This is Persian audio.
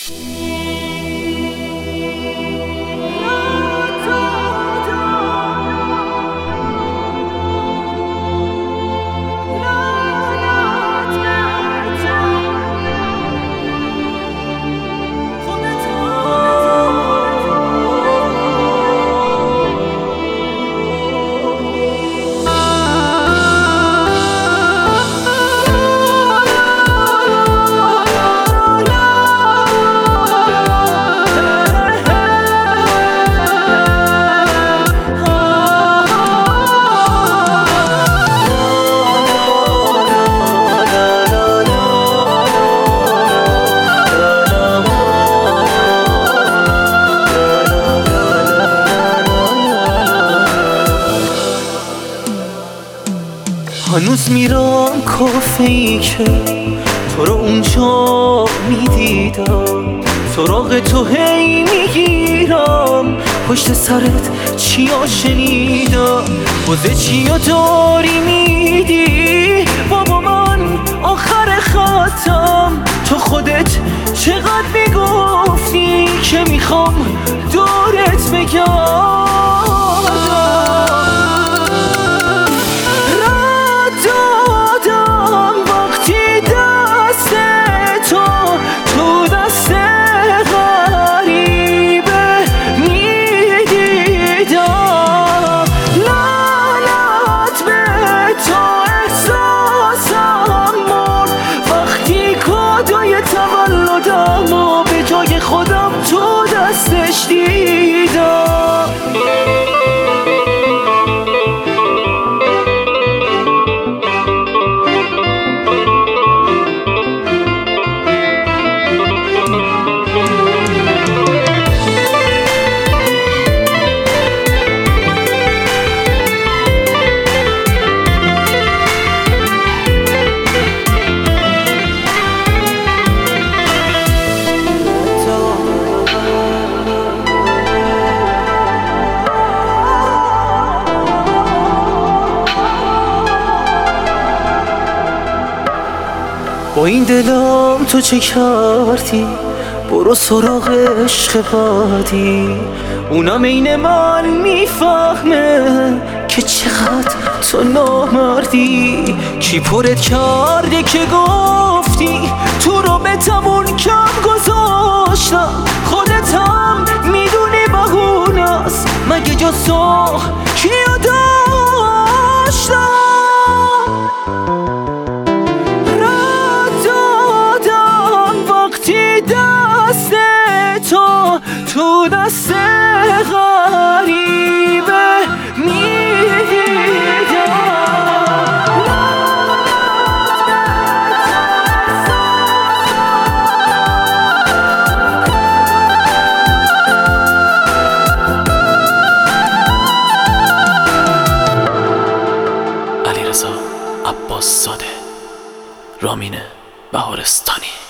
هنوز میرم کافه ای که تو رو اونجا میدیدم، سراغ تو هی میگیرم، پشت سرت چیا شنیدم، بازه چیا داری میدی بابا، من آخر خطم. تو خودت چقدر میگفتی که میخوام دورت بگم، خودم تو دستش دیدم. با این دلم تو چه کردی؟ برو سراغ عشق بعدی، اونم عین من میفهمه که چقدر تو نامردی. کی پرت کرده که گفتی تو رو به تمون کم گذاشتم؟ خودت هم میدونی بهونه است، مگه جز تو کیو داشتم؟ تو دست غریبه میدیدم. علیرضا عباس زاده، رامین بهارستانی.